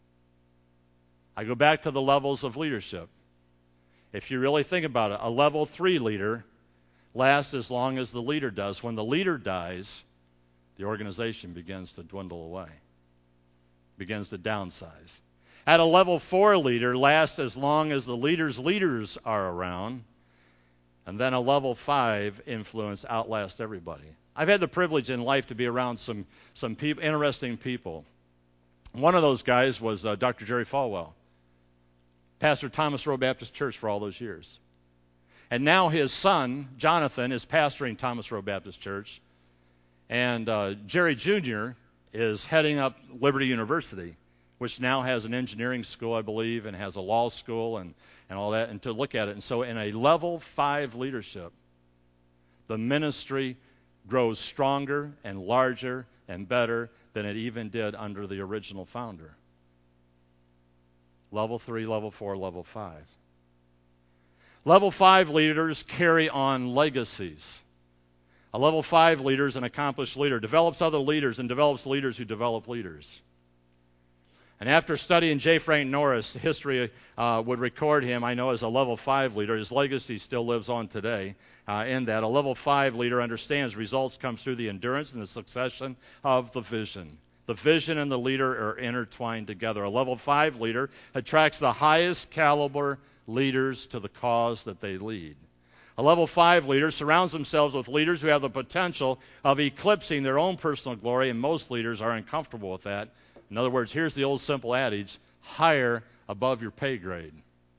I go back to the levels of leadership. If you really think about it, a level three leader lasts as long as the leader does. When the leader dies, the organization begins to dwindle away, begins to downsize. At a level four leader lasts as long as the leader's leaders are around, and then a level five influence outlasts everybody. I've had the privilege in life to be around some some people, interesting people. One of those guys was uh, Doctor Jerry Falwell, pastor Thomas Road Baptist Church for all those years. And now his son, Jonathan, is pastoring Thomas Road Baptist Church, and uh, Jerry Junior is heading up Liberty University, which now has an engineering school, I believe, and has a law school and, and all that, and to look at it. And so in a level five leadership, the ministry grows stronger and larger and better than it even did under the original founder. Level three, level four, level five. Level five leaders carry on legacies. A level five leader is an accomplished leader, develops other leaders, and develops leaders who develop leaders. And after studying J. Frank Norris, history uh, would record him, I know, as a level five leader. His legacy still lives on today uh, in that. A level five leader understands results come through the endurance and the succession of the vision. The vision and the leader are intertwined together. A level five leader attracts the highest caliber leaders to the cause that they lead. A level five leader surrounds themselves with leaders who have the potential of eclipsing their own personal glory, and most leaders are uncomfortable with that. In other words, here's the old simple adage, hire above your pay grade.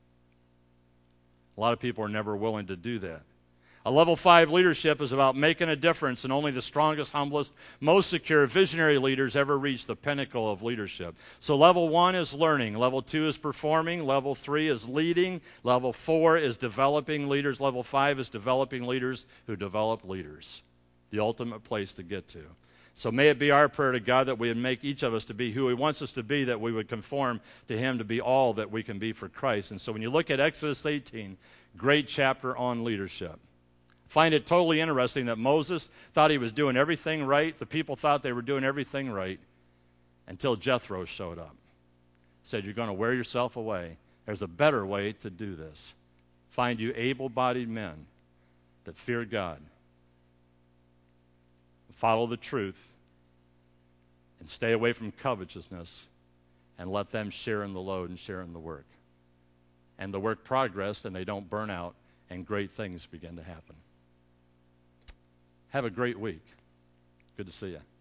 A lot of people are never willing to do that. A level five leadership is about making a difference, and only the strongest, humblest, most secure, visionary leaders ever reach the pinnacle of leadership. So level one is learning. Level two is performing. Level three is leading. Level four is developing leaders. Level five is developing leaders who develop leaders. The ultimate place to get to. So may it be our prayer to God that we would make each of us to be who He wants us to be, that we would conform to Him to be all that we can be for Christ. And so when you look at Exodus eighteen, great chapter on leadership. Find it totally interesting that Moses thought he was doing everything right. The people thought they were doing everything right until Jethro showed up. Said, you're going to wear yourself away. There's a better way to do this. Find you able-bodied men that fear God, follow the truth, and stay away from covetousness, and let them share in the load and share in the work. And the work progressed, and they don't burn out, and great things begin to happen. Have a great week. Good to see you.